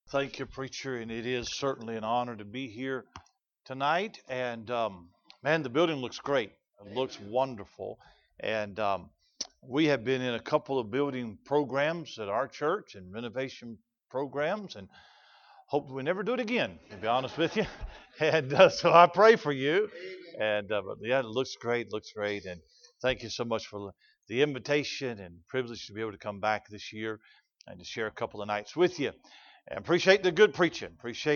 Thank you, preacher, and it is certainly an honor to be here tonight. And man, the building looks great. It looks wonderful. And we have been in a couple of building programs at our church and renovation programs, and hope we never do it again, to be honest with you. And so I pray for you. And but yeah, it looks great. And thank you so much for the invitation and privilege to be able to come back this year and to share a couple of nights with you. And appreciate the good preaching.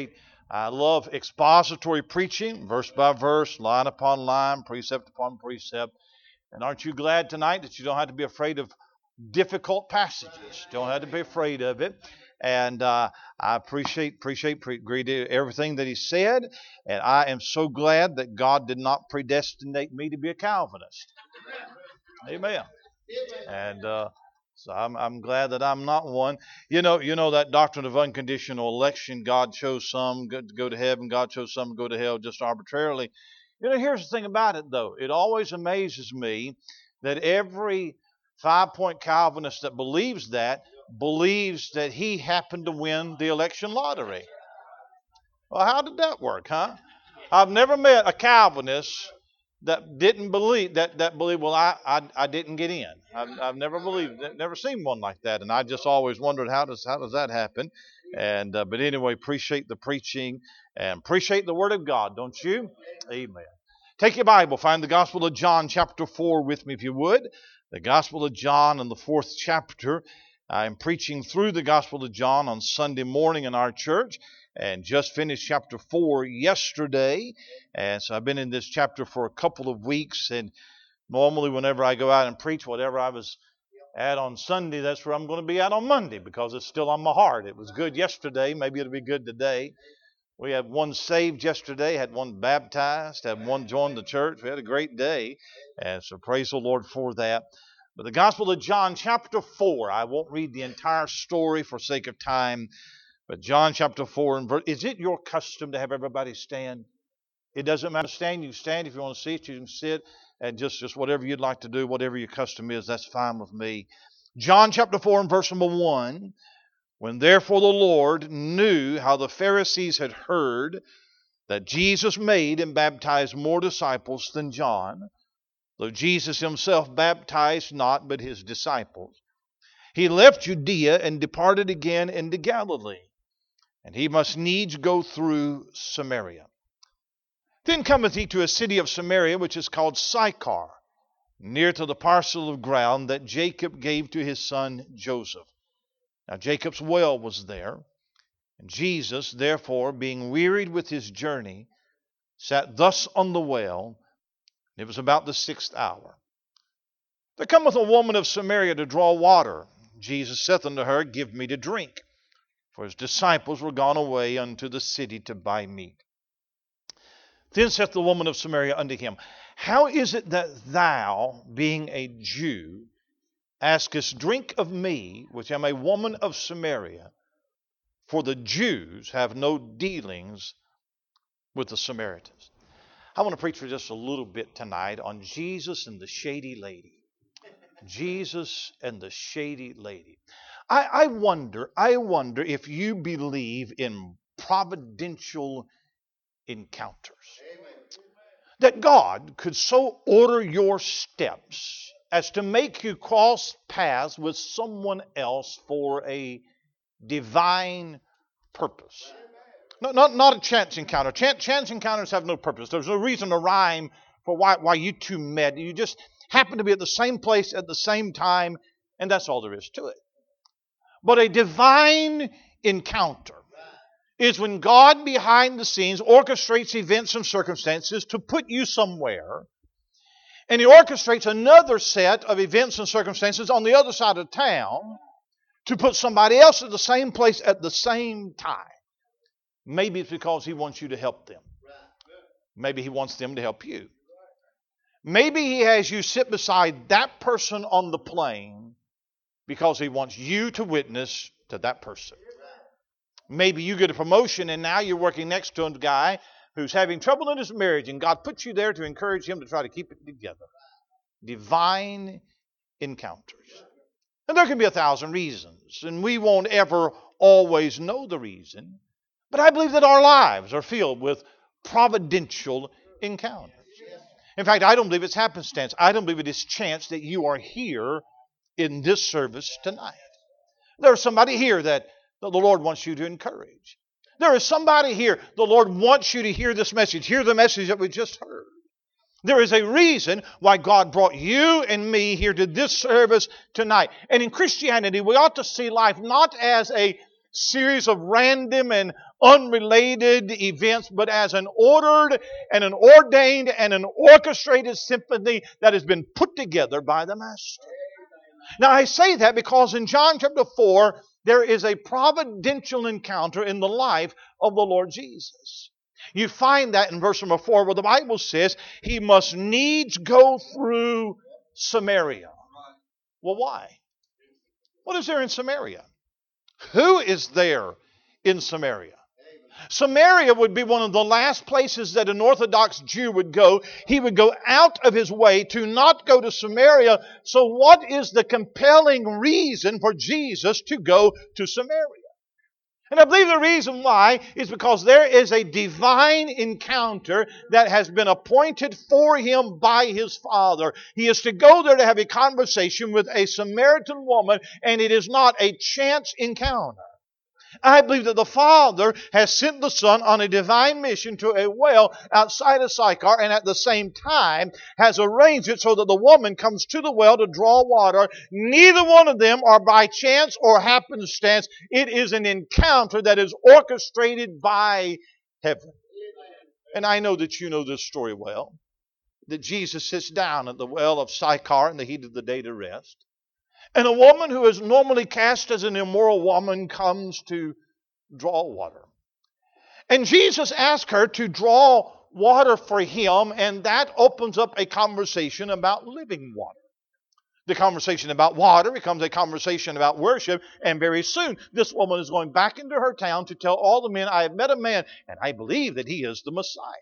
I love expository preaching, verse by verse, line upon line, precept upon precept. And aren't you glad tonight that you don't have to be afraid of difficult passages? Don't have to be afraid of it. And I agree to everything that he said. And I am so glad that God did not predestinate me to be a Calvinist. Amen. And so I'm glad that I'm not one. You know that doctrine of unconditional election. God chose some to go to heaven. God chose some to go to hell just arbitrarily. Here's the thing about it, though. It always amazes me that every 5-point Calvinist that believes that he happened to win the election lottery. Well, how did that work, huh? I've never met a Calvinist that didn't believe that believe. Well, I didn't get in. I've never believed, never seen one like that, and I just always wondered how does that happen. And but anyway, appreciate the preaching and appreciate the Word of God, don't you? Amen. Take your Bible, find the Gospel of John, chapter 4, with me, if you would. The Gospel of John in the 4th chapter. I'm preaching through the Gospel of John on Sunday morning in our church, and just finished chapter 4 yesterday. And so I've been in this chapter for a couple of weeks, and normally whenever I go out and preach, whatever I was at on Sunday, that's where I'm going to be at on Monday, because it's still on my heart. It was good yesterday, maybe it'll be good today. We had one saved yesterday, had one baptized, had one join the church. We had a great day, and so praise the Lord for that. But the Gospel of John, chapter 4, I won't read the entire story for sake of time, but John chapter 4, and is it your custom to have everybody stand? It doesn't matter. Stand, you can stand. If you want to sit, you can sit. And just whatever you'd like to do, whatever your custom is, that's fine with me. John chapter 4 and verse number 1. When therefore the Lord knew how the Pharisees had heard that Jesus made and baptized more disciples than John, though Jesus himself baptized not but his disciples, he left Judea and departed again into Galilee. And he must needs go through Samaria. Then cometh he to a city of Samaria, which is called Sychar, near to the parcel of ground that Jacob gave to his son Joseph. Now Jacob's well was there, and Jesus, therefore, being wearied with his journey, sat thus on the well, and it was about the 6th hour. There cometh a woman of Samaria to draw water. Jesus saith unto her, Give me to drink. For his disciples were gone away unto the city to buy meat. Then saith the woman of Samaria unto him, How is it that thou, being a Jew, askest drink of me, which am a woman of Samaria? For the Jews have no dealings with the Samaritans. I want to preach for just a little bit tonight on Jesus and the shady lady. Jesus and the shady lady. I wonder if you believe in providential encounters. That God could so order your steps as to make you cross paths with someone else for a divine purpose. Not a chance encounter. Chance encounters have no purpose. There's no reason to rhyme for why you two met. You just happen to be at the same place at the same time, and that's all there is to it. But a divine encounter is when God behind the scenes orchestrates events and circumstances to put you somewhere, and He orchestrates another set of events and circumstances on the other side of town to put somebody else at the same place at the same time. Maybe it's because He wants you to help them. Maybe He wants them to help you. Maybe He has you sit beside that person on the plane because He wants you to witness to that person. Maybe you get a promotion and now you're working next to a guy who's having trouble in his marriage, and God puts you there to encourage him to try to keep it together. Divine encounters. And there can be 1,000 reasons, and we won't ever always know the reason, but I believe that our lives are filled with providential encounters. In fact, I don't believe it's happenstance. I don't believe it is chance that you are here in this service tonight. There's somebody here that the Lord wants you to encourage. There is somebody here, the Lord wants you to hear this message. Hear the message that we just heard. There is a reason why God brought you and me here to this service tonight. And in Christianity, we ought to see life not as a series of random and unrelated events, but as an ordered and an ordained and an orchestrated symphony that has been put together by the Master. Now, I say that because in John chapter 4, there is a providential encounter in the life of the Lord Jesus. You find that in verse number 4 where the Bible says he must needs go through Samaria. Well, why? What is there in Samaria? Who is there in Samaria? Samaria would be one of the last places that an Orthodox Jew would go. He would go out of his way to not go to Samaria. So what is the compelling reason for Jesus to go to Samaria? And I believe the reason why is because there is a divine encounter that has been appointed for him by his Father. He is to go there to have a conversation with a Samaritan woman, and it is not a chance encounter. I believe that the Father has sent the Son on a divine mission to a well outside of Sychar, and at the same time has arranged it so that the woman comes to the well to draw water. Neither one of them are by chance or happenstance. It is an encounter that is orchestrated by heaven. And I know that you know this story well, that Jesus sits down at the well of Sychar in the heat of the day to rest. And a woman who is normally cast as an immoral woman comes to draw water. And Jesus asks her to draw water for him, and that opens up a conversation about living water. The conversation about water becomes a conversation about worship, and very soon this woman is going back into her town to tell all the men, I have met a man, and I believe that he is the Messiah.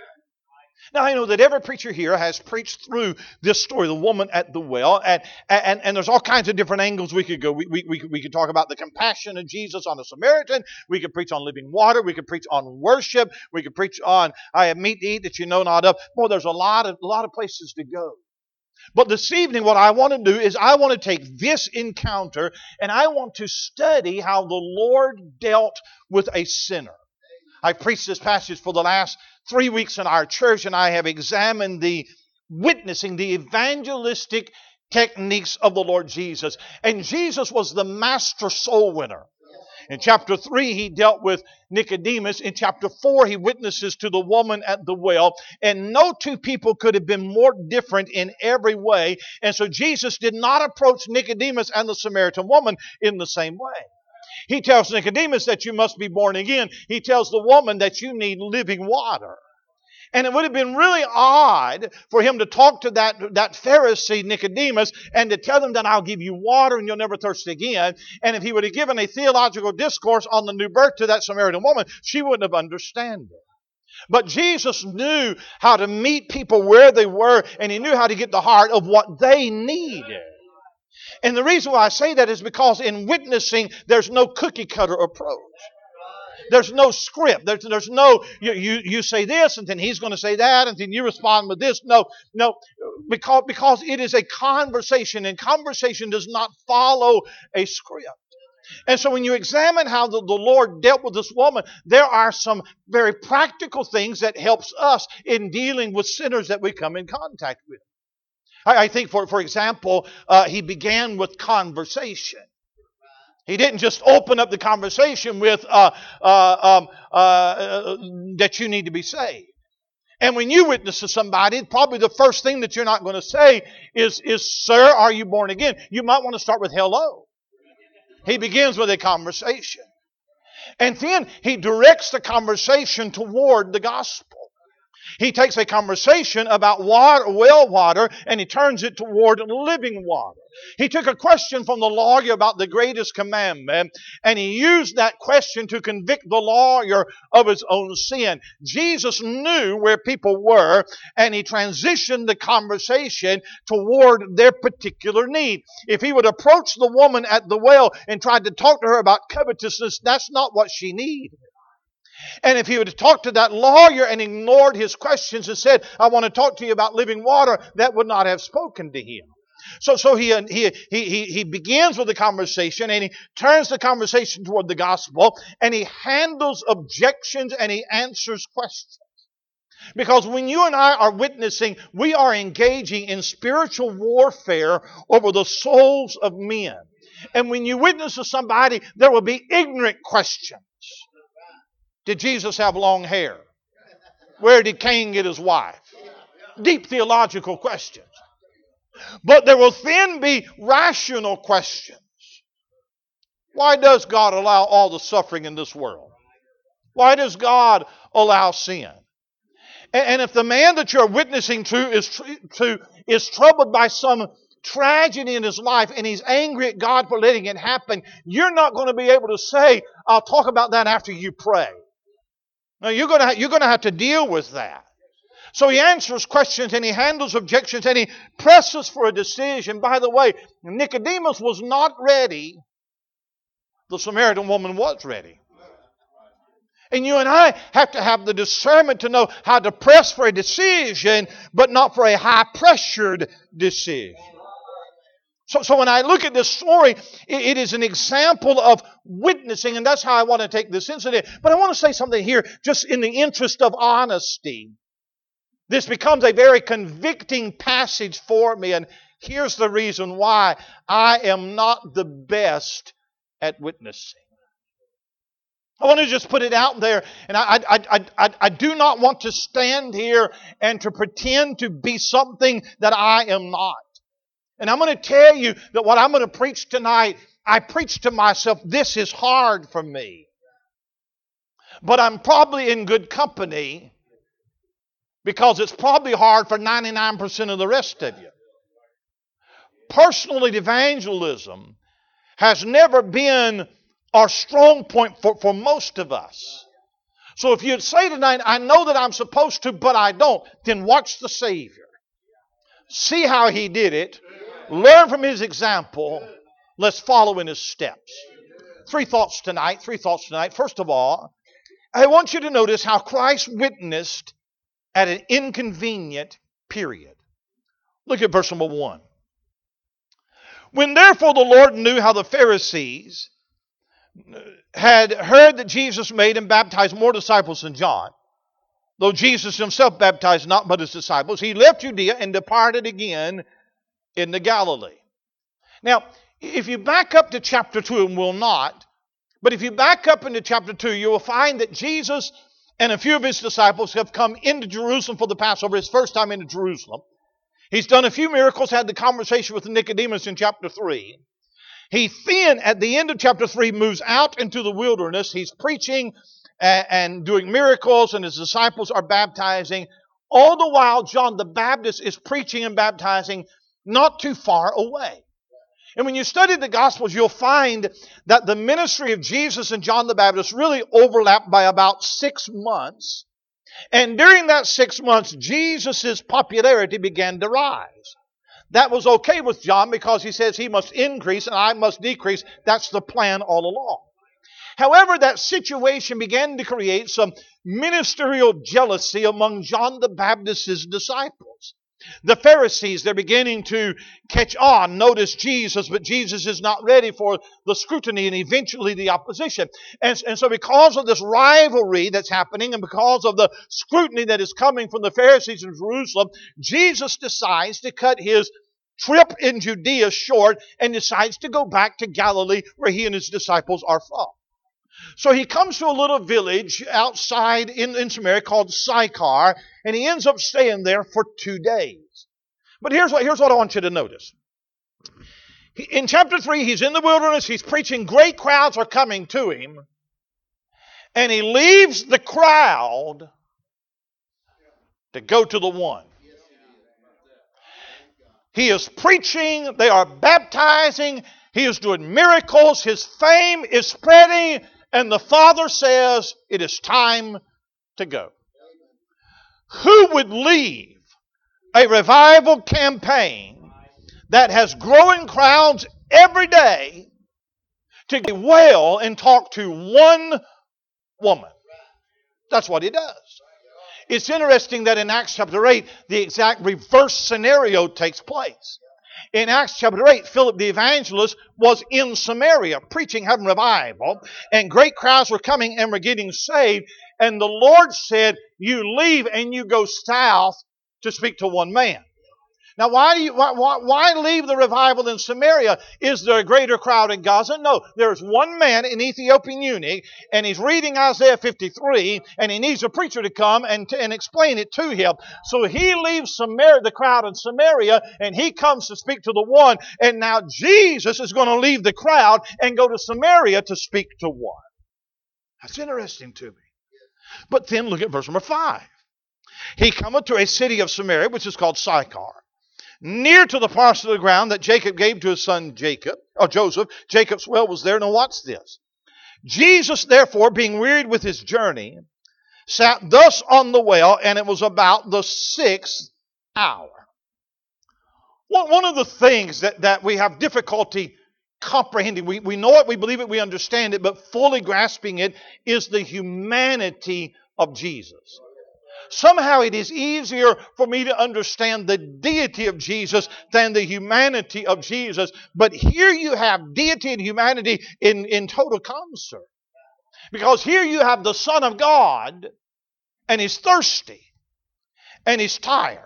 Now, I know that every preacher here has preached through this story, the woman at the well, and there's all kinds of different angles we could go. We could talk about the compassion of Jesus on a Samaritan. We could preach on living water. We could preach on worship. We could preach on, I have meat to eat that you know not of. Boy, there's a lot of places to go. But this evening, what I want to do is I want to take this encounter and I want to study how the Lord dealt with a sinner. I've preached this passage for the last 3 weeks in our church, and I have examined the witnessing, the evangelistic techniques of the Lord Jesus. And Jesus was the master soul winner. In chapter 3, he dealt with Nicodemus. In chapter 4, he witnesses to the woman at the well. And no two people could have been more different in every way. And so Jesus did not approach Nicodemus and the Samaritan woman in the same way. He tells Nicodemus that you must be born again. He tells the woman that you need living water. And it would have been really odd for him to talk to that Pharisee Nicodemus and to tell him that I'll give you water and you'll never thirst again. And if he would have given a theological discourse on the new birth to that Samaritan woman, she wouldn't have understood it. But Jesus knew how to meet people where they were, and he knew how to get the heart of what they needed. And the reason why I say that is because in witnessing, there's no cookie cutter approach. There's no script. There's no, you say this, and then he's going to say that, and then you respond with this. No, because it is a conversation, and conversation does not follow a script. And so when you examine how the Lord dealt with this woman, there are some very practical things that helps us in dealing with sinners that we come in contact with. I think, for example, he began with conversation. He didn't just open up the conversation with that you need to be saved. And when you witness to somebody, probably the first thing that you're not going to say is, sir, are you born again? You might want to start with hello. He begins with a conversation. And then he directs the conversation toward the gospel. He takes a conversation about water, well water, and he turns it toward living water. He took a question from the lawyer about the greatest commandment, and he used that question to convict the lawyer of his own sin. Jesus knew where people were, and he transitioned the conversation toward their particular need. If he would approach the woman at the well and tried to talk to her about covetousness, that's not what she needed. And if he would have talked to that lawyer and ignored his questions and said, I want to talk to you about living water, that would not have spoken to him. So he begins with the conversation, and he turns the conversation toward the gospel, and he handles objections and he answers questions. Because when you and I are witnessing, we are engaging in spiritual warfare over the souls of men. And when you witness to somebody, there will be ignorant questions. Did Jesus have long hair? Where did Cain get his wife? Deep theological questions. But there will then be rational questions. Why does God allow all the suffering in this world? Why does God allow sin? And if the man that you're witnessing to is troubled by some tragedy in his life and he's angry at God for letting it happen, you're not going to be able to say, I'll talk about that after you pray. No, you're going to have to deal with that. So he answers questions and he handles objections and he presses for a decision. By the way, Nicodemus was not ready. The Samaritan woman was ready. And you and I have to have the discernment to know how to press for a decision, but not for a high-pressured decision. So when I look at this story, it is an example of witnessing, and that's how I want to take this incident. But I want to say something here, just in the interest of honesty. This becomes a very convicting passage for me, and here's the reason why. I am not the best at witnessing. I want to just put it out there, and I do not want to stand here and to pretend to be something that I am not. And I'm going to tell you that what I'm going to preach tonight, I preach to myself, this is hard for me. But I'm probably in good company because it's probably hard for 99% of the rest of you. Personal evangelism has never been our strong point for most of us. So if you'd say tonight, I know that I'm supposed to, but I don't, then watch the Savior. See how He did it. Learn from His example. Let's follow in His steps. Three thoughts tonight. First of all, I want you to notice how Christ witnessed at an inconvenient period. Look at verse number 1. When therefore the Lord knew how the Pharisees had heard that Jesus made and baptized more disciples than John, though Jesus himself baptized not but his disciples, he left Judea and departed again into Galilee. Now, if you back up to chapter 2, and will not, but if you back up into chapter 2, you will find that Jesus and a few of his disciples have come into Jerusalem for the Passover, his first time into Jerusalem. He's done a few miracles, had the conversation with Nicodemus in chapter 3. He then, at the end of chapter 3, moves out into the wilderness. He's preaching and doing miracles, and his disciples are baptizing. All the while, John the Baptist is preaching and baptizing not too far away. And when you study the Gospels, you'll find that the ministry of Jesus and John the Baptist really overlapped by about 6 months. And during that 6 months, Jesus' popularity began to rise. That was okay with John because he says he must increase and I must decrease. That's the plan all along. However, that situation began to create some ministerial jealousy among John the Baptist's disciples. The Pharisees, they're beginning to catch on, notice Jesus, but Jesus is not ready for the scrutiny and eventually the opposition. And so because of this rivalry that's happening and because of the scrutiny that is coming from the Pharisees in Jerusalem, Jesus decides to cut his trip in Judea short and decides to go back to Galilee where he and his disciples are from. So he comes to a little village outside in Samaria called Sychar, and he ends up staying there for 2 days. But here's what I want you to notice. In chapter 3, he's in the wilderness, he's preaching, great crowds are coming to him, and he leaves the crowd to go to the one. He is preaching. They are baptizing. He is doing miracles. His fame is spreading. And the Father says, it is time to go. Who would leave a revival campaign that has growing crowds every day to get well and talk to one woman? That's what he does. It's interesting that in Acts chapter 8, the exact reverse scenario takes place. In Acts chapter 8, Philip the evangelist was in Samaria preaching, having revival, and great crowds were coming and were getting saved. And the Lord said, you leave and you go south to speak to one man. Now, why leave the revival in Samaria? Is there a greater crowd in Gaza? No. There's one man, an Ethiopian eunuch, and he's reading Isaiah 53, and he needs a preacher to come and explain it to him. So he leaves Samaria, the crowd in Samaria, and he comes to speak to the one. And now Jesus is going to leave the crowd and go to Samaria to speak to one. That's interesting to me. But then look at verse number 5. He cometh to a city of Samaria, which is called Sychar, near to the parcel of the ground that Jacob gave to his son Joseph. Jacob's well was there. Now watch this. Jesus, therefore, being wearied with his journey, sat thus on the well, and it was about the 6th hour. One of the things that we have difficulty comprehending, we know it, we believe it, we understand it, but fully grasping it, is the humanity of Jesus. Somehow it is easier for me to understand the deity of Jesus than the humanity of Jesus. But here you have deity and humanity in total concert. Because here you have the Son of God, and he's thirsty, and he's tired.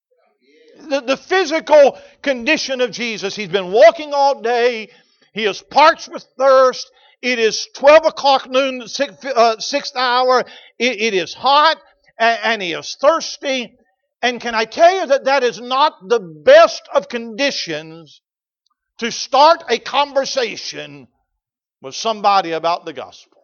The physical condition of Jesus, he's been walking all day, he is parched with thirst, it is 12 o'clock noon, 6th hour, it is hot, and he is thirsty. And can I tell you that is not the best of conditions to start a conversation with somebody about the gospel?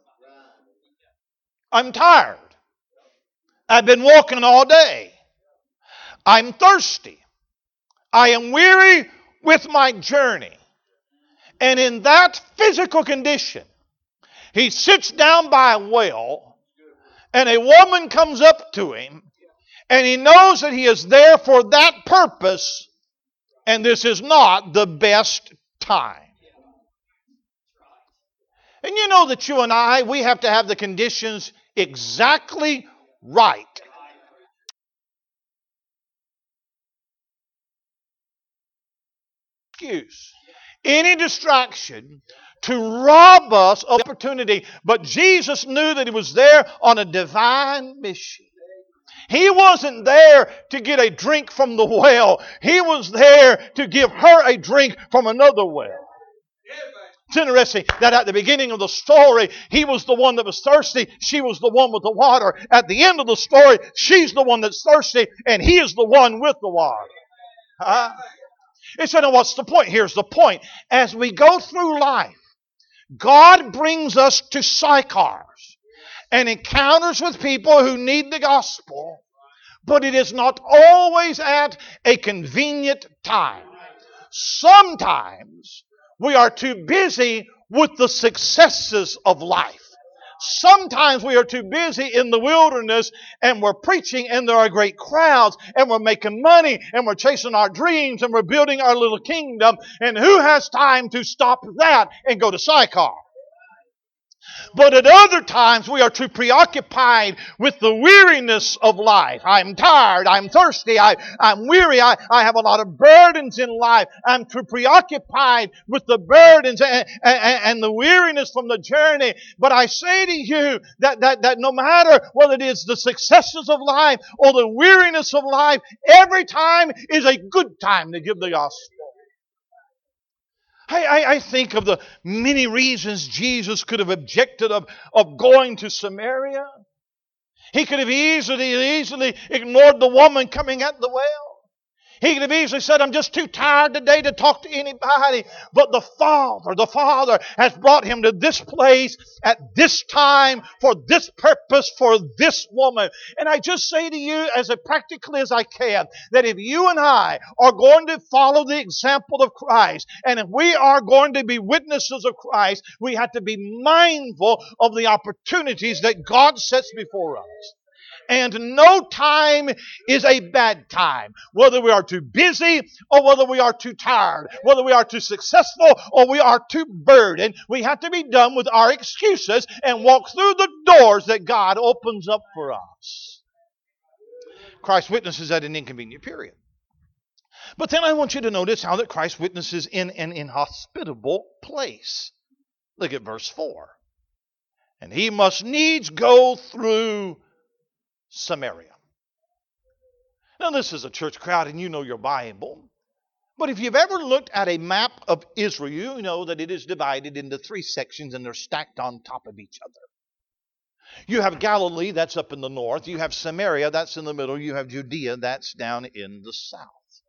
I'm tired. I've been walking all day. I'm thirsty. I am weary with my journey. And in that physical condition, he sits down by a well, and a woman comes up to him, and he knows that he is there for that purpose, and this is not the best time. And you know that you and I, we have to have the conditions exactly right. Excuse any distraction to rob us of opportunity. But Jesus knew that he was there on a divine mission. He wasn't there to get a drink from the well. He was there to give her a drink from another well. It's interesting that at the beginning of the story, he was the one that was thirsty. She was the one with the water. At the end of the story, she's the one that's thirsty, and he is the one with the water. He said, now what's the point? Here's the point. As we go through life, God brings us to Sychars and encounters with people who need the gospel, but it is not always at a convenient time. Sometimes we are too busy with the successes of life. Sometimes we are too busy in the wilderness, and we're preaching, and there are great crowds, and we're making money, and we're chasing our dreams, and we're building our little kingdom. And who has time to stop that and go to Sychar? But at other times, we are too preoccupied with the weariness of life. I'm tired. I'm thirsty. I'm weary. I have a lot of burdens in life. I'm too preoccupied with the burdens and the weariness from the journey. But I say to you that no matter whether it is the successes of life or the weariness of life, every time is a good time to give the gospel. I think of the many reasons Jesus could have objected of going to Samaria. He could have easily ignored the woman coming at the well. He could have easily said, I'm just too tired today to talk to anybody. But the Father has brought him to this place at this time for this purpose for this woman. And I just say to you as practically as I can, that if you and I are going to follow the example of Christ, and if we are going to be witnesses of Christ, we have to be mindful of the opportunities that God sets before us. And no time is a bad time. Whether we are too busy or whether we are too tired. Whether we are too successful or we are too burdened. We have to be done with our excuses and walk through the doors that God opens up for us. Christ witnesses at an inconvenient period. But then I want you to notice how that Christ witnesses in an inhospitable place. Look at verse 4. And he must needs go through Samaria. Now this is a church crowd and you know your Bible. But if you've ever looked at a map of Israel, you know that it is divided into 3 sections and they're stacked on top of each other. You have Galilee, that's up in the north. You have Samaria, that's in the middle. You have Judea, that's down in the south.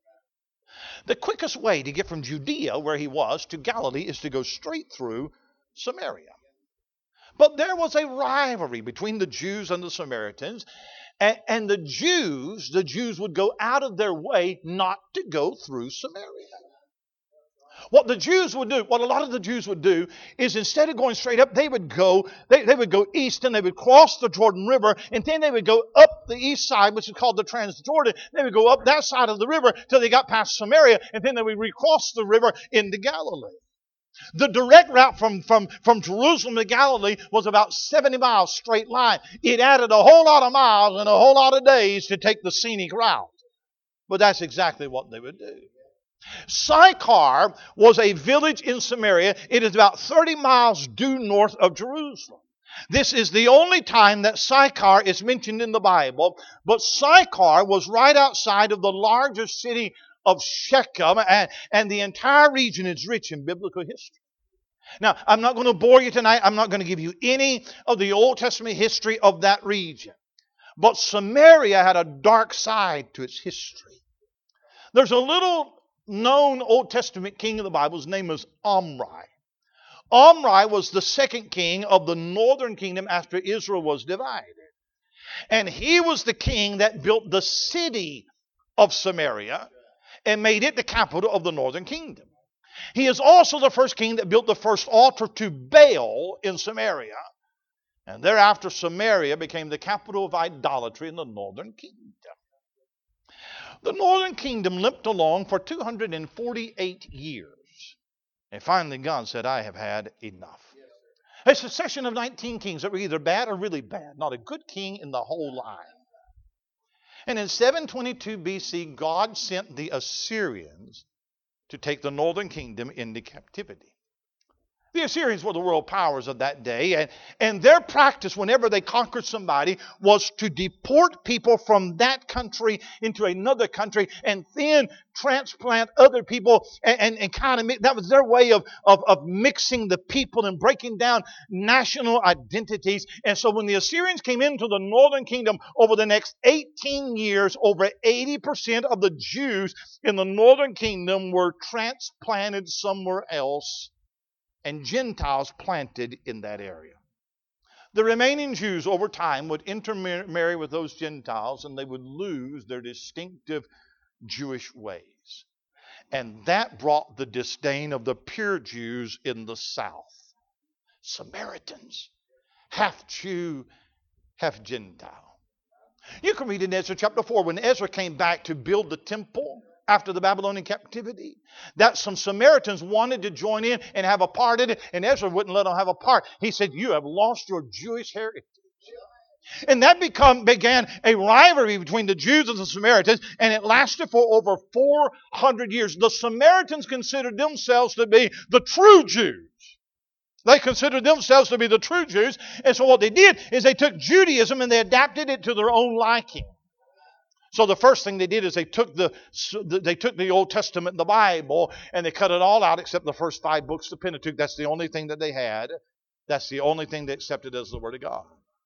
The quickest way to get from Judea, where he was, to Galilee is to go straight through Samaria. But there was a rivalry between the Jews and the Samaritans. And the Jews would go out of their way not to go through Samaria. What the Jews would do, what a lot of the Jews would do, is instead of going straight up, they would go east and they would cross the Jordan River, and then they would go up the east side, which is called the Transjordan. They would go up that side of the river till they got past Samaria, and then they would recross the river into Galilee. The direct route from Jerusalem to Galilee was about 70 miles straight line. It added a whole lot of miles and a whole lot of days to take the scenic route. But that's exactly what they would do. Sychar was a village in Samaria. It is about 30 miles due north of Jerusalem. This is the only time that Sychar is mentioned in the Bible. But Sychar was right outside of the largest city of Shechem, and the entire region is rich in biblical history. Now, I'm not going to bore you tonight. I'm not going to give you any of the Old Testament history of that region. But Samaria had a dark side to its history. There's a little known Old Testament king of the Bible. His name is Omri. Omri was the second king of the northern kingdom after Israel was divided. And he was the king that built the city of Samaria and made it the capital of the northern kingdom. He is also the first king that built the first altar to Baal in Samaria. And thereafter Samaria became the capital of idolatry in the northern kingdom. The northern kingdom limped along for 248 years. And finally God said, I have had enough. A succession of 19 kings that were either bad or really bad. Not a good king in the whole line. And in 722 BC, God sent the Assyrians to take the northern kingdom into captivity. The Assyrians were the world powers of that day, and their practice whenever they conquered somebody was to deport people from that country into another country and then transplant other people and kind of that was their way of mixing the people and breaking down national identities. And so when the Assyrians came into the northern kingdom over the next 18 years, over 80% of the Jews in the northern kingdom were transplanted somewhere else, and Gentiles planted in that area. The remaining Jews over time would intermarry with those Gentiles, and they would lose their distinctive Jewish ways. And that brought the disdain of the pure Jews in the south. Samaritans, half Jew, half Gentile. You can read in Ezra chapter 4 when Ezra came back to build the temple after the Babylonian captivity, that some Samaritans wanted to join in and have a part in it, and Ezra wouldn't let them have a part. He said, you have lost your Jewish heritage. And that began a rivalry between the Jews and the Samaritans, and it lasted for over 400 years. The Samaritans considered themselves to be the true Jews. They considered themselves to be the true Jews, and so what they did is they took Judaism and they adapted it to their own liking. So the first thing they did is they took the Old Testament, the Bible, and they cut it all out except the first 5 books, the Pentateuch. That's the only thing that they had. That's the only thing they accepted as the Word of God.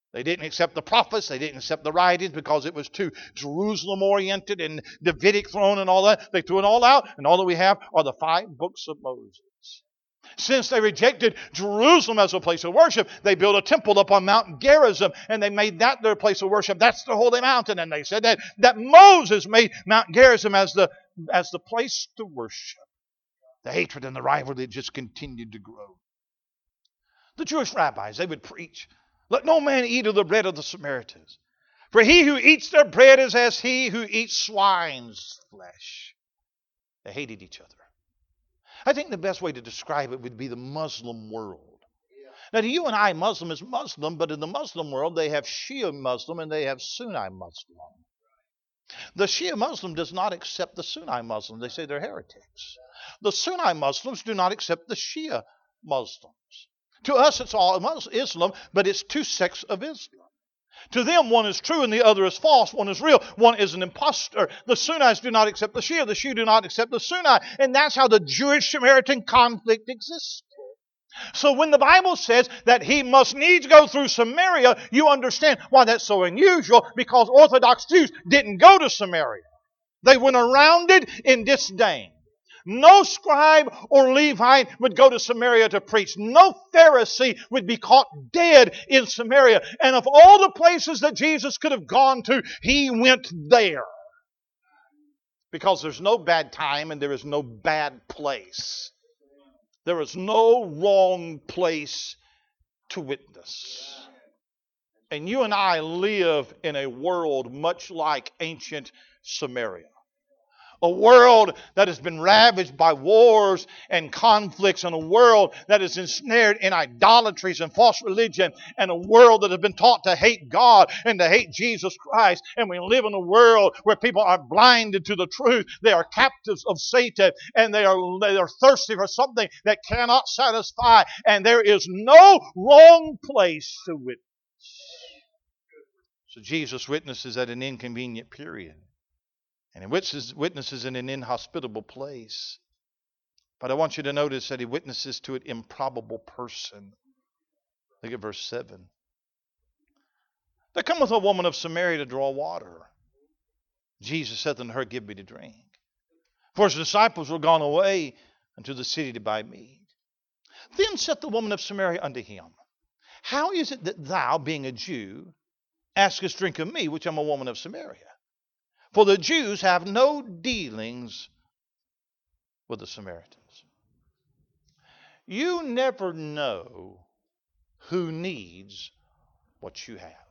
They didn't accept the prophets. They didn't accept the writings because it was too Jerusalem-oriented and Davidic throne and all that. They threw it all out, and all that we have are the 5 books of Moses. Since they rejected Jerusalem as a place of worship, they built a temple up on Mount Gerizim, and they made that their place of worship. That's the holy mountain. And they said that Moses made Mount Gerizim as the place to worship. The hatred and the rivalry just continued to grow. The Jewish rabbis, they would preach, "Let no man eat of the bread of the Samaritans. For he who eats their bread is as he who eats swine's flesh." They hated each other. I think the best way to describe it would be the Muslim world. Now, to you and I, Muslim is Muslim, but in the Muslim world, they have Shia Muslim and they have Sunni Muslim. The Shia Muslim does not accept the Sunni Muslim. They say they're heretics. The Sunni Muslims do not accept the Shia Muslims. To us, it's all Islam, but it's 2 sects of Islam. To them, one is true and the other is false. One is real. One is an impostor. The Sunnis do not accept the Shia. The Shia do not accept the Sunni. And that's how the Jewish-Samaritan conflict exists. So when the Bible says that he must needs go through Samaria, you understand why that's so unusual, because Orthodox Jews didn't go to Samaria. They went around it in disdain. No scribe or Levite would go to Samaria to preach. No Pharisee would be caught dead in Samaria. And of all the places that Jesus could have gone to, he went there. Because there's no bad time and there is no bad place. There is no wrong place to witness. And you and I live in a world much like ancient Samaria. A world that has been ravaged by wars and conflicts, and a world that is ensnared in idolatries and false religion, and a world that has been taught to hate God and to hate Jesus Christ. And we live in a world where people are blinded to the truth. They are captives of Satan, and they are thirsty for something that cannot satisfy. And there is no wrong place to witness. So Jesus witnesses at an inconvenient period. And he witnesses in an inhospitable place. But I want you to notice that he witnesses to an improbable person. Look at verse 7. There cometh a woman of Samaria to draw water. Jesus saith unto her, Give me to drink. For his disciples were gone away unto the city to buy meat. Then saith the woman of Samaria unto him, How is it that thou, being a Jew, askest drink of me, which am a woman of Samaria? For the Jews have no dealings with the Samaritans. You never know who needs what you have.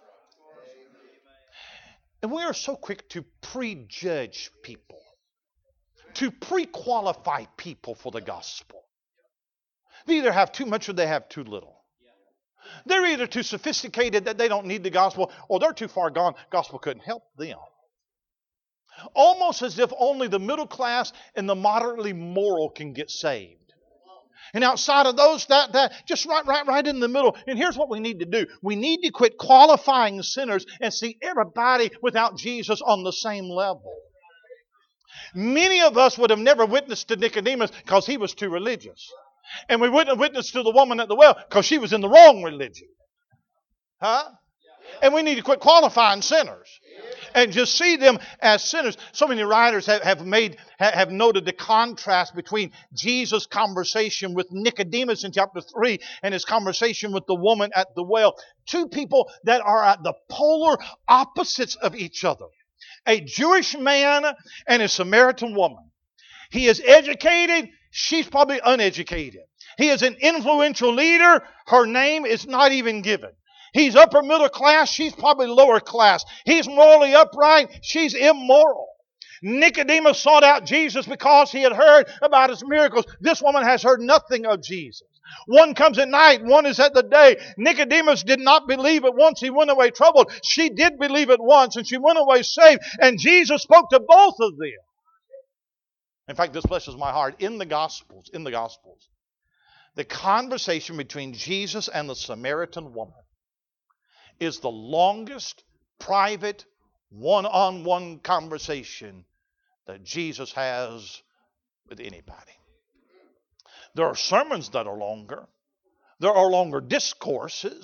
And we are so quick to prejudge people, to pre-qualify people for the gospel. They either have too much or they have too little. They're either too sophisticated that they don't need the gospel, or they're too far gone, gospel couldn't help them. Almost as if only the middle class and the moderately moral can get saved. And outside of those, that just right in the middle. And here's what we need to do. We need to quit qualifying sinners and see everybody without Jesus on the same level. Many of us would have never witnessed to Nicodemus because he was too religious. And we wouldn't have witnessed to the woman at the well because she was in the wrong religion. Huh? And we need to quit qualifying sinners and just see them as sinners. So many writers have noted the contrast between Jesus' conversation with Nicodemus in chapter 3 and his conversation with the woman at the well. 2 people that are at the polar opposites of each other. A Jewish man and a Samaritan woman. He is educated. She's probably uneducated. He is an influential leader. Her name is not even given. He's upper middle class. She's probably lower class. He's morally upright. She's immoral. Nicodemus sought out Jesus because he had heard about his miracles. This woman has heard nothing of Jesus. One comes at night, one is at the day. Nicodemus did not believe it once. He went away troubled. She did believe it once, and she went away saved. And Jesus spoke to both of them. In fact, this blesses my heart. In the Gospels, the conversation between Jesus and the Samaritan woman is the longest private one-on-one conversation that Jesus has with anybody. There are sermons that are longer. There are longer discourses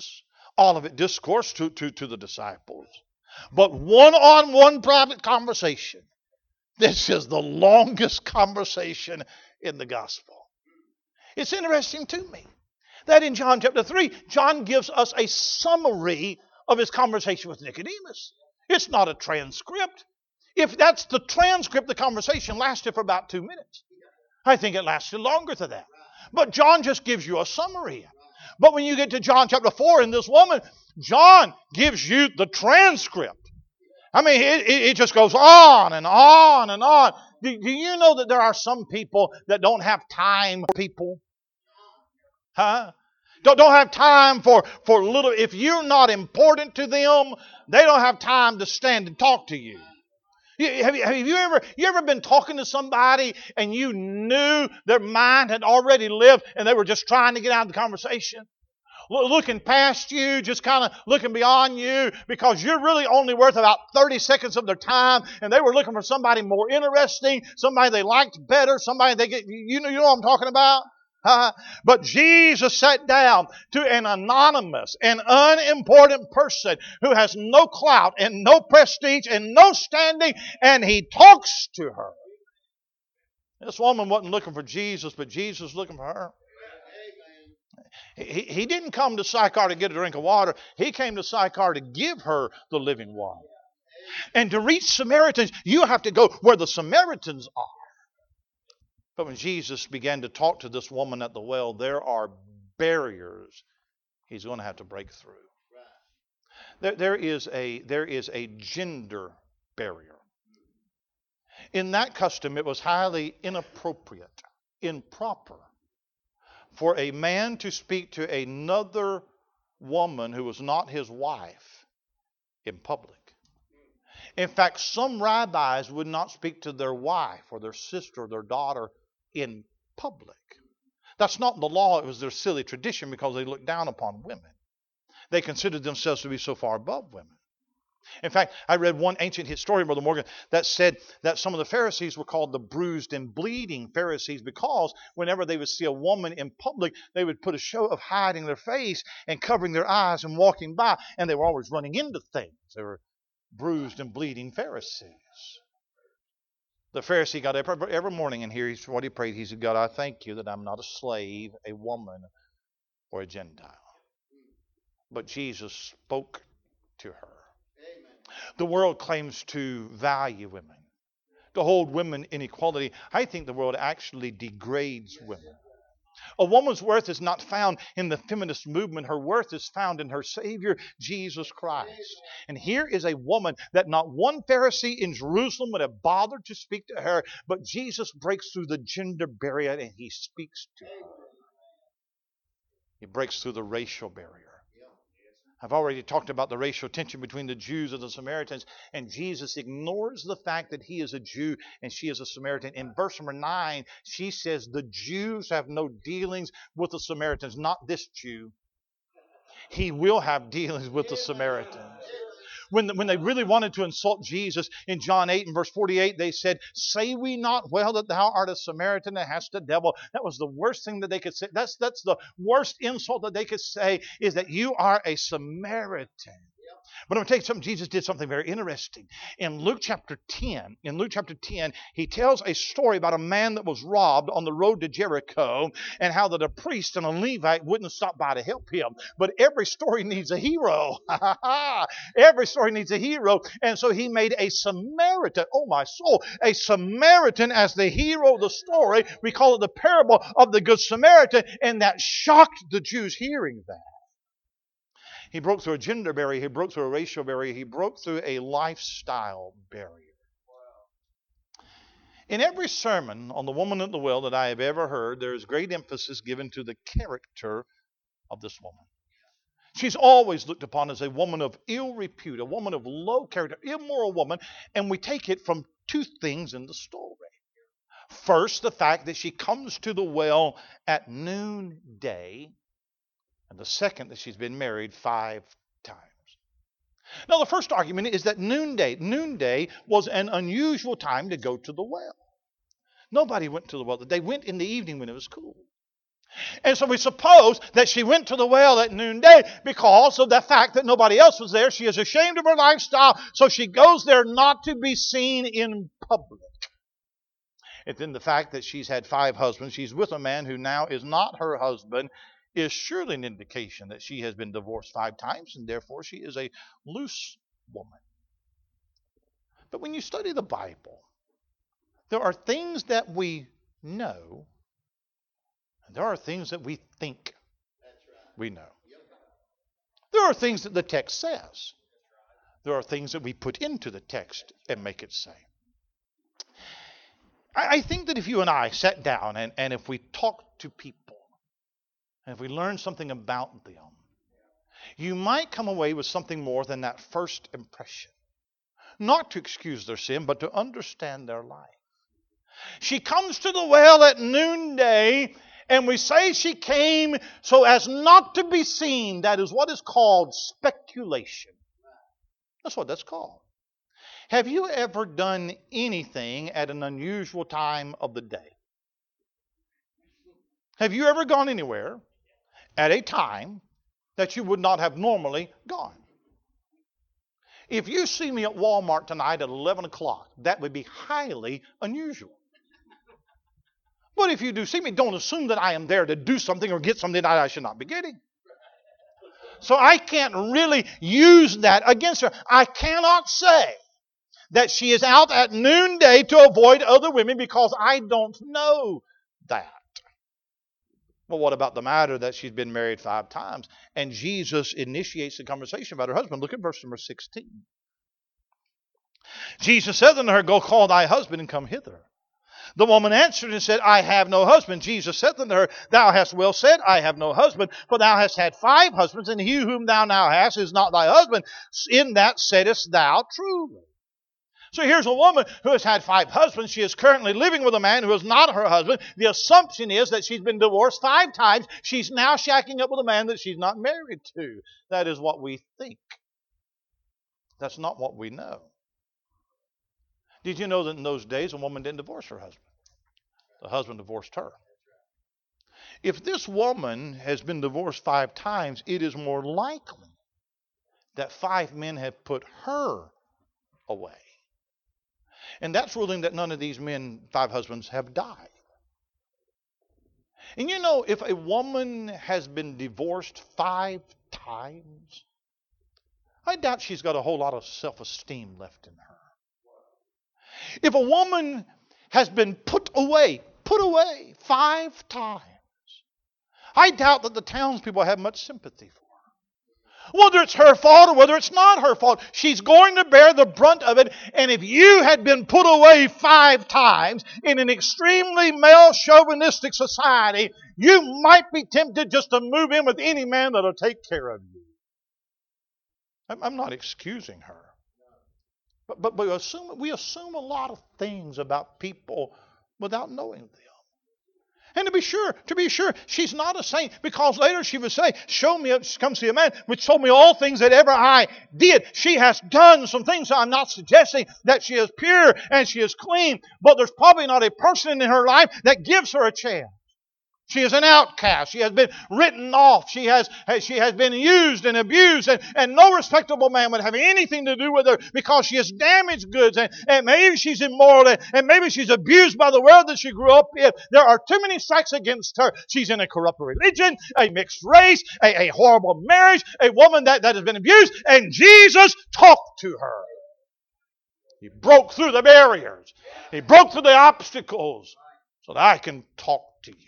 All of it discourse to the disciples. But one-on-one private conversation. This is the longest conversation in the gospel. It's interesting to me that in John chapter 3, John gives us a summary of his conversation with Nicodemus. It's not a transcript. If that's the transcript, the conversation lasted for about 2 minutes. I think it lasted longer than that. But John just gives you a summary. But when you get to John chapter 4 and this woman, John gives you the transcript. I mean, it just goes on and on and on. Do you know that there are some people that don't have time for people? Huh? Don't have time for little. If you're not important to them, they don't have time to stand and talk to you. Have you ever been talking to somebody and you knew their mind had already lived and they were just trying to get out of the conversation? Looking past you, just kind of looking beyond you, because you're really only worth about 30 seconds of their time, and they were looking for somebody more interesting, somebody they liked better, somebody they get. You know what I'm talking about? But Jesus sat down to an anonymous and unimportant person who has no clout and no prestige and no standing, and he talks to her. This woman wasn't looking for Jesus, but Jesus was looking for her. He didn't come to Sychar to get a drink of water. He came to Sychar to give her the living water. And to reach Samaritans, you have to go where the Samaritans are. But when Jesus began to talk to this woman at the well, there are barriers he's going to have to break through. There is a gender barrier. In that custom, it was highly inappropriate, improper, for a man to speak to another woman who was not his wife in public. In fact, some rabbis would not speak to their wife or their sister or their daughter in public. That's not the law. It was their silly tradition because they looked down upon women. They considered themselves to be so far above women. In fact, I read one ancient historian, Brother Morgan, that said that some of the Pharisees were called the bruised and bleeding Pharisees because whenever they would see a woman in public, they would put a show of hiding their face and covering their eyes and walking by, and they were always running into things. They were bruised and bleeding Pharisees. The Pharisee got up every morning, and here's what he prayed. He said, God, I thank you that I'm not a slave, a woman, or a Gentile. But Jesus spoke to her. The world claims to value women, to hold women in equality. I think the world actually degrades women. A woman's worth is not found in the feminist movement. Her worth is found in her Savior, Jesus Christ. And here is a woman that not one Pharisee in Jerusalem would have bothered to speak to her, but Jesus breaks through the gender barrier and he speaks to her. He breaks through the racial barrier. I've already talked about the racial tension between the Jews and the Samaritans, and Jesus ignores the fact that he is a Jew and she is a Samaritan. In verse number 9, she says, the Jews have no dealings with the Samaritans. Not this Jew. He will have dealings with the Samaritans. When they really wanted to insult Jesus in John 8 and verse 48, they said, say we not well that thou art a Samaritan and hast a devil? That was the worst thing that they could say. That's the worst insult that they could say, is that you are a Samaritan. But I'm going to tell you something. Jesus did something very interesting. In Luke chapter 10, he tells a story about a man that was robbed on the road to Jericho and how that a priest and a Levite wouldn't stop by to help him. But every story needs a hero. Every story needs a hero. And so he made a Samaritan, oh my soul, a Samaritan as the hero of the story. We call it the parable of the Good Samaritan. And that shocked the Jews hearing that. He broke through a gender barrier. He broke through a racial barrier. He broke through a lifestyle barrier. In every sermon on the woman at the well that I have ever heard, there is great emphasis given to the character of this woman. She's always looked upon as a woman of ill repute, a woman of low character, immoral woman, and we take it from two things in the story. First, the fact that she comes to the well at noonday. And the second, that she's been married 5 times. Now, the first argument is that noonday was an unusual time to go to the well. Nobody went to the well. They went in the evening when it was cool. And so we suppose that she went to the well at noonday because of the fact that nobody else was there. She is ashamed of her lifestyle, so she goes there not to be seen in public. And then the fact that she's had 5 husbands, she's with a man who now is not her husband, is surely an indication that she has been divorced 5 times, and therefore she is a loose woman. But when you study the Bible, there are things that we know, and there are things that we think we know. There are things that the text says. There are things that we put into the text and make it say. I think that if you and I sat down and if we talked to people, and if we learned something about them, you might come away with something more than that first impression. Not to excuse their sin, but to understand their life. She comes to the well at noonday, and we say she came so as not to be seen. That is what is called speculation. That's what that's called. Have you ever done anything at an unusual time of the day? Have you ever gone anywhere at a time that you would not have normally gone? If you see me at Walmart tonight at 11 o'clock, that would be highly unusual. But if you do see me, don't assume that I am there to do something or get something that I should not be getting. So I can't really use that against her. I cannot say that she is out at noonday to avoid other women because I don't know that. Well, what about the matter that she's been married 5 times? And Jesus initiates the conversation about her husband. Look at verse number 16. Jesus said unto her, Go call thy husband and come hither. The woman answered and said, I have no husband. Jesus said unto her, Thou hast well said, I have no husband, for thou hast had 5 husbands, and he whom thou now hast is not thy husband. In that saidest thou truly. So here's a woman who has had 5 husbands. She is currently living with a man who is not her husband. The assumption is that she's been divorced 5 times. She's now shacking up with a man that she's not married to. That is what we think. That's not what we know. Did you know that in those days a woman didn't divorce her husband? The husband divorced her. If this woman has been divorced 5 times, it is more likely that 5 men have put her away. And that's ruling that none of these men, 5 husbands, have died. And you know, if a woman has been divorced 5 times, I doubt she's got a whole lot of self-esteem left in her. If a woman has been put away 5 times, I doubt that the townspeople have much sympathy for her. Whether it's her fault or whether it's not her fault, she's going to bear the brunt of it. And if you had been put away 5 times in an extremely male chauvinistic society, you might be tempted just to move in with any man that'll take care of you. I'm not excusing her. But we assume a lot of things about people without knowing them. And to be sure, she's not a saint, because later she would say, come see a man which told me all things that ever I did. She has done some things. So I'm not suggesting that she is pure and she is clean, but there's probably not a person in her life that gives her a chance. She is an outcast. She has been written off. She has been used and abused, and no respectable man would have anything to do with her because she has damaged goods, and maybe she's immoral, and maybe she's abused by the world that she grew up in. There are too many strikes against her. She's in a corrupt religion, a mixed race, a horrible marriage, a woman that has been abused, and Jesus talked to her. He broke through the barriers. He broke through the obstacles so that I can talk to you.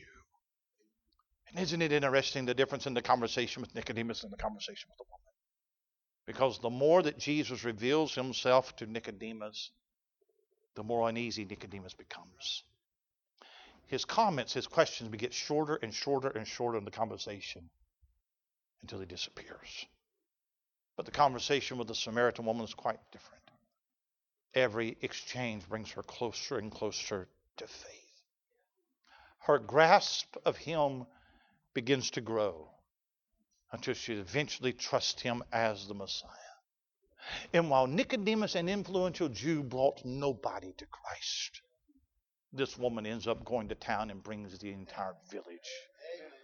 Isn't it interesting, the difference in the conversation with Nicodemus and the conversation with the woman? Because the more that Jesus reveals himself to Nicodemus, the more uneasy Nicodemus becomes. His comments, his questions get shorter and shorter and shorter in the conversation until he disappears. But the conversation with the Samaritan woman is quite different. Every exchange brings her closer and closer to faith. Her grasp of him begins to grow until she eventually trusts him as the Messiah. And while Nicodemus, an influential Jew, brought nobody to Christ, this woman ends up going to town and brings the entire village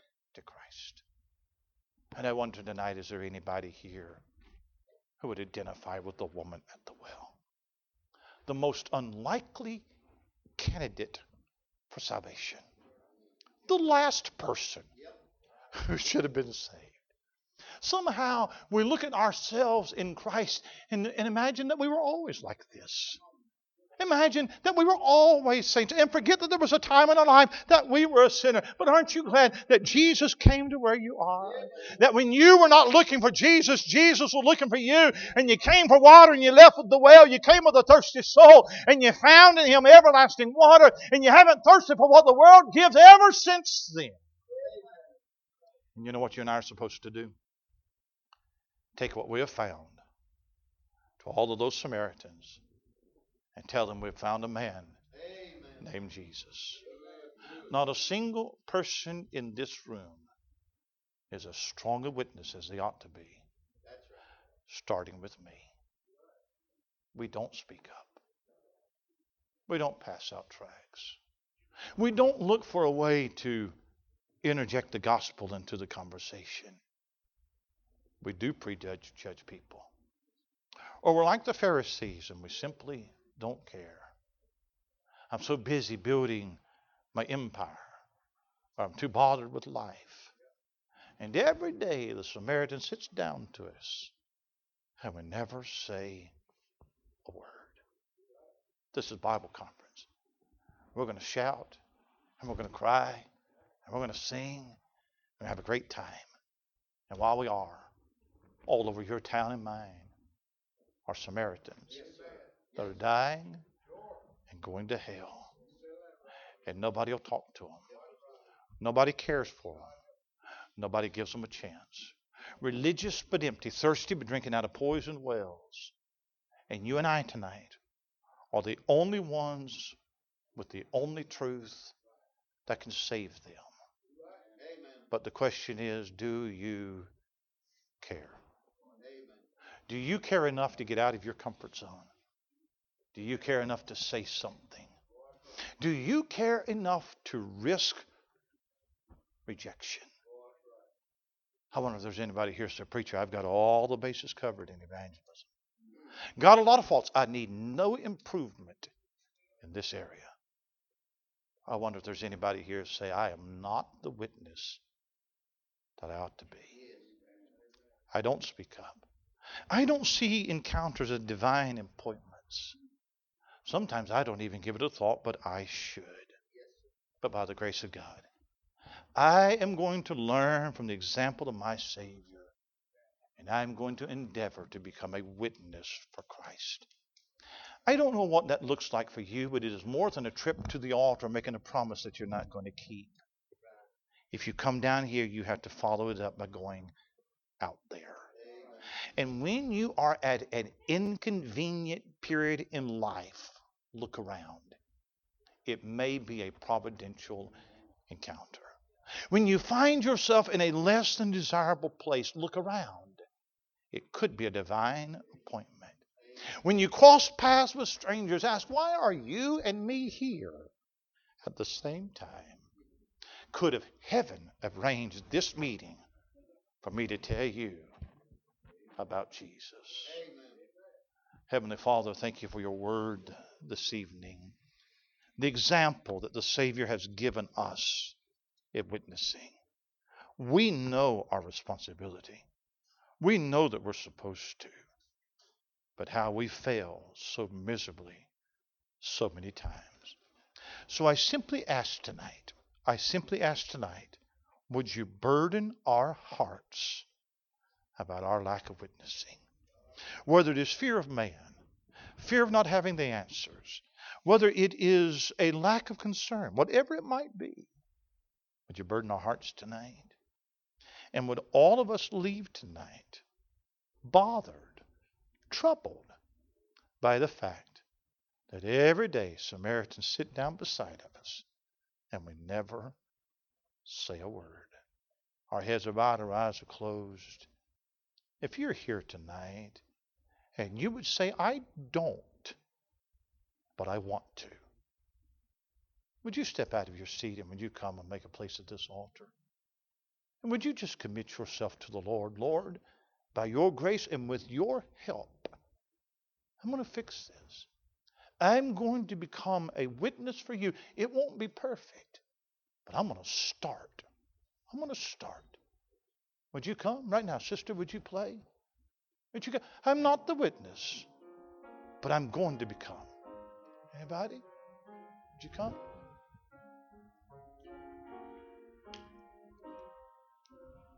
And I wonder tonight, is there anybody here who would identify with the woman at the well? The most unlikely candidate for salvation. The last person who should have been saved. Somehow we look at ourselves in Christ and imagine that we were always like this. Imagine that we were always saints and forget that there was a time in our life that we were a sinner. But aren't you glad that Jesus came to where you are? That when you were not looking for Jesus, Jesus was looking for you. And you came for water and you left with the well. You came with a thirsty soul and you found in Him everlasting water. And you haven't thirsted for what the world gives ever since then. And you know what you and I are supposed to do? Take what we have found to all of those Samaritans and tell them we've found a man named Jesus. Not a single person in this room is as strong a witness as they ought to be. Starting with me. We don't speak up. We don't pass out tracts. We don't look for a way to interject the gospel into the conversation. We do prejudge people. Or we're like the Pharisees and we simply don't care. I'm so busy building my empire. Or I'm too bothered with life. And every day the Samaritan sits down to us and we never say a word. This is Bible conference. We're going to shout and we're going to cry and we're going to sing and have a great time. And while we are, all over your town and mine are Samaritans that are dying and going to hell. And nobody will talk to them. Nobody cares for them. Nobody gives them a chance. Religious but empty, thirsty but drinking out of poisoned wells. And you and I tonight are the only ones with the only truth that can save them. But the question is, do you care? Do you care enough to get out of your comfort zone? Do you care enough to say something? Do you care enough to risk rejection? I wonder if there's anybody here who says, preacher, I've got all the bases covered in evangelism. Got a lot of faults. I need no improvement in this area. I wonder if there's anybody here who say, I am not the witness that I ought to be. I don't speak up. I don't see encounters as divine appointments. Sometimes I don't even give it a thought, but I should. But by the grace of God, I am going to learn from the example of my Savior, and I'm going to endeavor to become a witness for Christ. I don't know what that looks like for you, but it is more than a trip to the altar making a promise that you're not going to keep. If you come down here, you have to follow it up by going out there. And when you are at an inconvenient period in life, look around. It may be a providential encounter. When you find yourself in a less than desirable place, look around. It could be a divine appointment. When you cross paths with strangers, ask, why are you and me here at the same time? Could have heaven arranged this meeting for me to tell you about Jesus? Amen. Heavenly Father, thank you for your word this evening. The example that the Savior has given us in witnessing. We know our responsibility. We know that we're supposed to. But how we fail so miserably so many times. So I simply ask tonight, would you burden our hearts about our lack of witnessing? Whether it is fear of man, fear of not having the answers, whether it is a lack of concern, whatever it might be, would you burden our hearts tonight? And would all of us leave tonight bothered, troubled by the fact that every day Samaritans sit down beside of us and we never say a word. Our heads are bowed, our eyes are closed. If you're here tonight and you would say, I don't, but I want to, would you step out of your seat and would you come and make a place at this altar? And would you just commit yourself to the Lord? Lord, by your grace and with your help, I'm going to fix this. I'm going to become a witness for you. It won't be perfect, but I'm going to start. I'm going to start. Would you come right now, sister? Would you play? Would you come? I'm not the witness, but I'm going to become. Anybody? Would you come?